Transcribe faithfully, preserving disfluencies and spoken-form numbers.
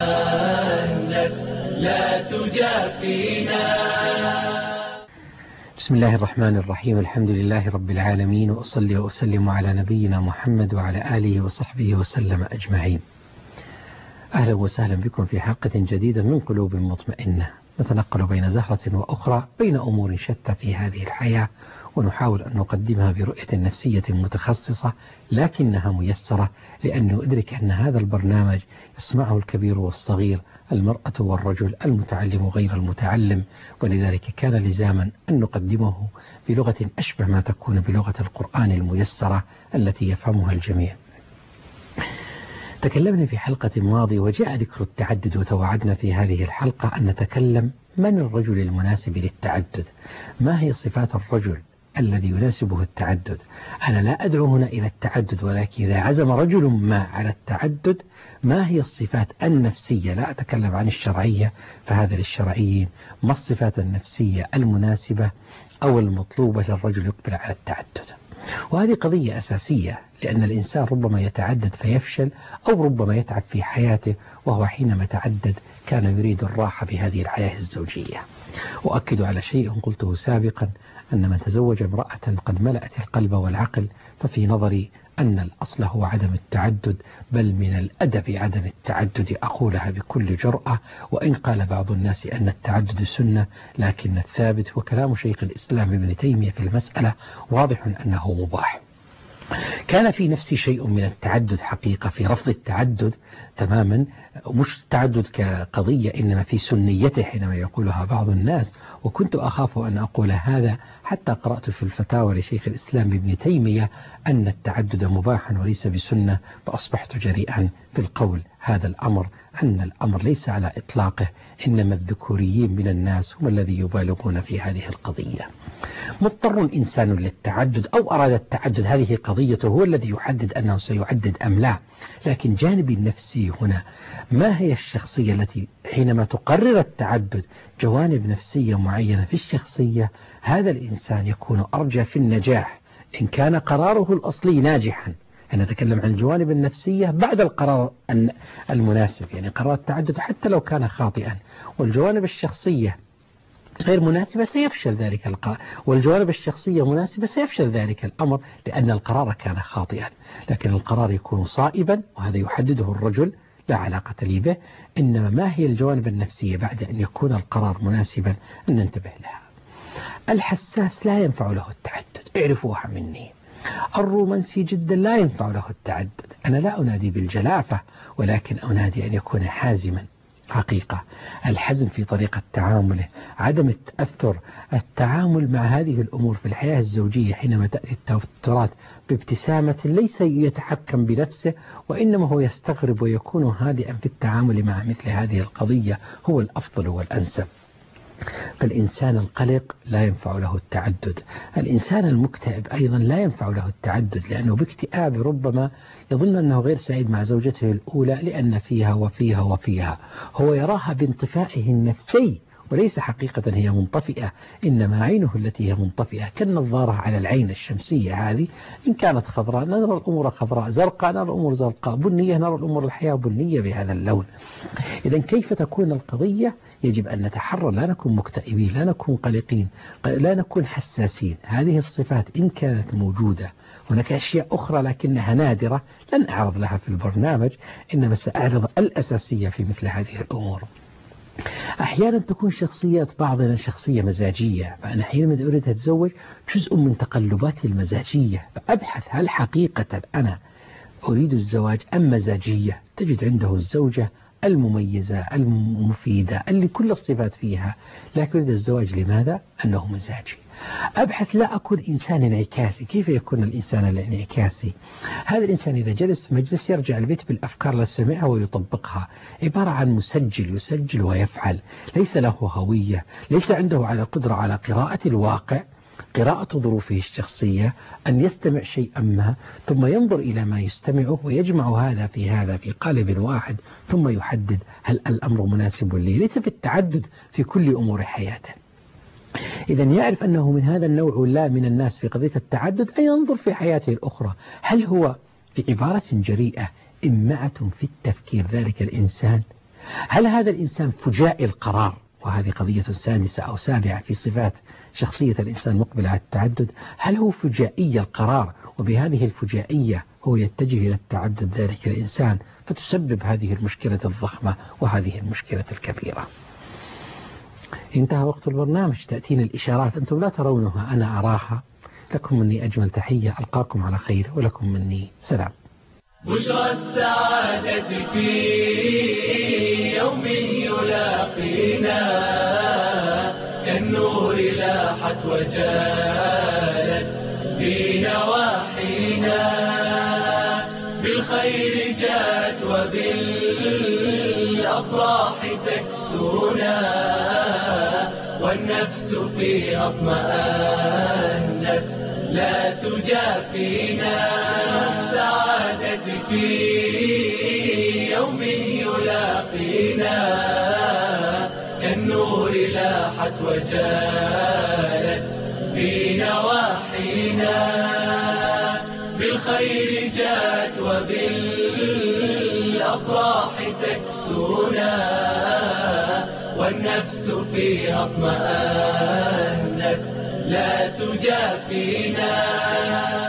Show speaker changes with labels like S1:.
S1: لا تجافينا.
S2: بسم الله الرحمن الرحيم. الحمد لله رب العالمين، وأصلي وأسلم على نبينا محمد وعلى آله وصحبه وسلم أجمعين. أهلا وسهلا بكم في حلقة جديدة من قلوب مطمئنة، نتنقل بين زهرة وأخرى، بين أمور شتى في هذه الحياة، ونحاول أن نقدمها برؤية نفسية متخصصة لكنها ميسرة، لأن ندرك أن هذا البرنامج يسمعه الكبير والصغير، المرأة والرجل، المتعلم غير المتعلم، ولذلك كان لزاما أن نقدمه بلغة أشبه ما تكون بلغة القرآن الميسرة التي يفهمها الجميع. تكلمنا في حلقة ماضية وجاء ذكر التعدد، وتوعدنا في هذه الحلقة أن نتكلم من الرجل المناسب للتعدد، ما هي صفات الرجل الذي يناسبه التعدد. أنا لا أدعو هنا إلى التعدد، ولكن إذا عزم رجل ما على التعدد ما هي الصفات النفسية، لا أتكلم عن الشرعية فهذا للشرعيين، ما الصفات النفسية المناسبة أو المطلوبة للرجل يقبل على التعدد. وهذه قضية أساسية، لأن الإنسان ربما يتعدد فيفشل، أو ربما يتعب في حياته، وهو حينما تعدد كان يريد الراحة بهذه الحياة الزوجية. وأكد على شيء قلته سابقا، أن من تزوج امرأة قد ملأت القلب والعقل، ففي نظري أن الأصل هو عدم التعدد، بل من الأدب عدم التعدد، أقولها بكل جرأة، وإن قال بعض الناس أن التعدد سنة، لكن الثابت وكلام شيخ الإسلام ابن تيمية في المسألة واضح أنه مباح. كان في نفسي شيء من التعدد حقيقة، في رفض التعدد تماما، مش التعدد كقضية إنما في سنيته حينما يقولها بعض الناس، وكنت أخاف أن أقول هذا حتى قرأت في الفتاوى لشيخ الإسلام ابن تيمية أن التعدد مباحا وليس بسنة، فأصبحت جريئا في القول هذا الأمر، أن الأمر ليس على إطلاقه، إنما الذكوريين من الناس هم الذي يبالغون في هذه القضية. مضطر إنسان للتعدد أو أراد التعدد، هذه قضيته، هو الذي يحدد أنه سيعدد أم لا، لكن جانبي النفسي هنا، ما هي الشخصية التي حينما تقرر التعدد جوانب نفسية معينة في الشخصية، هذا الإنسان يكون أرجى في النجاح إن كان قراره الأصلي ناجحا. أنا أتكلم عن الجوانب النفسية بعد القرار المناسب، يعني قرار التعدد حتى لو كان خاطئا، والجوانب الشخصية غير مناسبة سيفشل ذلك القرار، والجوانب الشخصية مناسبة سيفشل ذلك الأمر، لأن القرار كان خاطئا. لكن القرار يكون صائبا، وهذا يحدده الرجل لا علاقة لي به، إنما ما هي الجوانب النفسية بعد أن يكون القرار مناسبا أن ننتبه لها. الحساس لا ينفع له التعدد، اعرفوها مني. الرومانسي جدا لا ينفع له التعدد. أنا لا أنادي بالجلافة، ولكن أنادي أن يكون حازما. حقيقة الحزم في طريقة تعامله، عدم التأثر، التعامل مع هذه الأمور في الحياة الزوجية حينما تأتي التوترات بابتسامة، ليس يتحكم بنفسه، وإنما هو يستغرب ويكون هادئا في التعامل مع مثل هذه القضية، هو الأفضل والأنسب. فالإنسان القلق لا ينفع له التعدد، الإنسان المكتئب أيضا لا ينفع له التعدد، لأنه باكتئاب ربما يظن أنه غير سعيد مع زوجته الأولى لأن فيها وفيها وفيها، هو يراها بانطفائه النفسي وليس حقيقة هي منطفئة، إنما عينه التي هي منطفئة، كالنظارة على العين الشمسية هذه، إن كانت خضراء نرى الأمور خضراء، زرقاء نرى الأمور زرقاء، بنية نرى الأمور الحياة بنية بهذا اللون. إذا كيف تكون القضية؟ يجب أن نتحرر، لا نكون مكتئبين، لا نكون قلقين، لا نكون حساسين. هذه الصفات إن كانت موجودة، هناك أشياء أخرى لكنها نادرة لن أعرض لها في البرنامج، إنما سأعرض الأساسية في مثل هذه الأمور. أحيانا تكون شخصيات بعضنا شخصية مزاجية، فأنا حينما أريد أتزوج جزء من تقلباتي المزاجية، فأبحث هل حقيقة أنا أريد الزواج أم مزاجية. تجد عنده الزوجة المميزة المفيدة اللي كل الصفات فيها، لكن أريد الزواج لماذا؟ أنه مزاجي. أبحث لا أكون إنسان انعكاسي. كيف يكون الإنسان الانعكاسي؟ هذا الإنسان إذا جلس مجلس يرجع البيت بالأفكار التي سمعها ويطبقها، عبارة عن مسجل يسجل ويفعل، ليس له هوية، ليس عنده على قدرة على قراءة الواقع، قراءة ظروفه الشخصية، أن يستمع شيئا ما ثم ينظر إلى ما يستمعه ويجمع هذا في هذا في قالب واحد، ثم يحدد هل الأمر مناسب لي، ليس في التعدد في كل أمور حياته. إذا يعرف أنه من هذا النوع لا من الناس في قضية التعدد، أن ينظر في حياته الأخرى هل هو في عبارة جريئة إمعة في التفكير ذلك الإنسان هل هذا الإنسان فجاء القرار؟ وهذه قضية سادسة أو سابعة في صفات شخصية الإنسان مقبل على التعدد. هل هو فجائي القرار وبهذه الفجائية هو يتجه إلى التعدد ذلك الإنسان فتسبب هذه المشكلة الضخمة وهذه المشكلة الكبيرة؟ انتهى وقت البرنامج، تأتينا الإشارات أنتم لا ترونها أنا أراها. لكم مني أجمل تحية، ألقاكم على خير، ولكم مني سلام.
S1: بشرى السعادة في يوم يلاقينا كالنور لاحت وجالت في نواحينا، بالخير جاءت وبالأفراح تكسونا، والنفس فيها اطمأنت لا تجافينا. السعادة في يوم يلاقينا كالنور لاحت وجالت في نواحينا، بالخير جاءت وبالأفراح تكسونا، والنفس فيها اطمأنت لا تجافينا.